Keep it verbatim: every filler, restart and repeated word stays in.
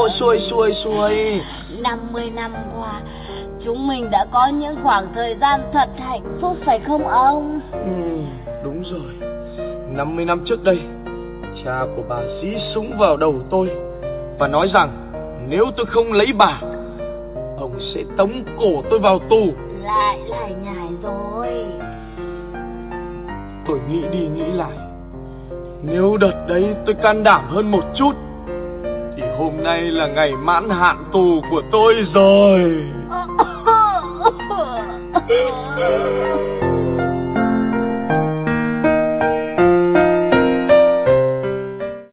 Ôi xuôi xuôi xuôi. năm mươi năm qua chúng mình đã có những khoảng thời gian thật hạnh phúc phải không ông? Ừ, đúng rồi. năm mươi năm trước đây, cha của bà dí súng vào đầu tôi và nói rằng nếu tôi không lấy bà, ông sẽ tống cổ tôi vào tù. Lại lại nhải rồi. Tôi nghĩ đi nghĩ lại, nếu đợt đấy tôi can đảm hơn một chút thì hôm nay là ngày mãn hạn tù của tôi rồi.